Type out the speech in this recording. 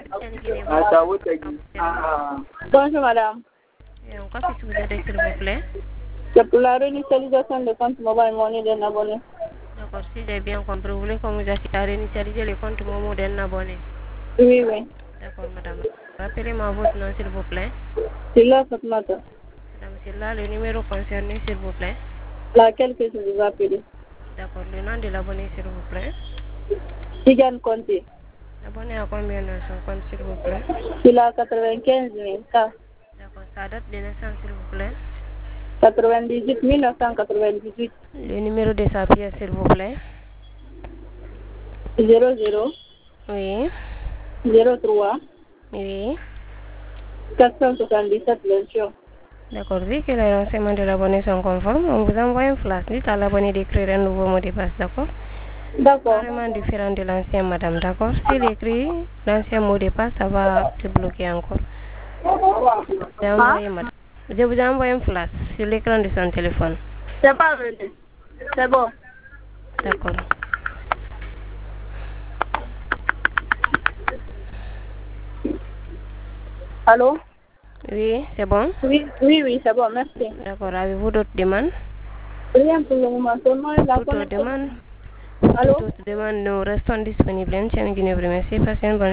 Bonjour madame. Et on peut vous aider s'il vous plaît? C'est pour la réinitialisation de compte mobile money d'un abonné. D'accord, si j'ai bien compris, vous voulez qu'on vous assiste à réinitialiser le compte Momo d'un abonné? Oui, oui. D'accord, madame. Rappelez-moi votre nom, s'il vous plaît. C'est là, Fatmata. Madame, c'est là le numéro concerné, s'il vous plaît. Laquelle que je vous appelle? D'accord, le nom de l'abonné, s'il vous plaît. Tigan Conti. L'abonné a combien dans son compte, s'il vous plaît? Il a 95 000 cas. D'accord, sa date de naissance, s'il vous plaît. 98 1998. Le numéro de sa pièce, s'il vous plaît. 00 Oui. 03 Oui. 477 21. D'accord, vu que les renseignements de l'abonné sont conformes, on vous envoie un flash. Dites à l'abonné d'écrire un nouveau mot de passe, d'accord? D'accord. Vraiment différent de l'ancien, madame, d'accord? S'il écrit l'ancien mot de passe, ça va se bloquer encore. J'ai envoyé, madame. Je vous ai envoyé un flash sur l'écran de son téléphone. C'est pas venu. C'est bon. D'accord. Allô? Oui, c'est bon? Oui, oui, oui, c'est bon, merci. D'accord, avez-vous d'autres demandes? Rien pour le moment, seulement la Toutes connexion. demandes? Allô? Toutes demandes, nous restons disponibles. Merci, bonne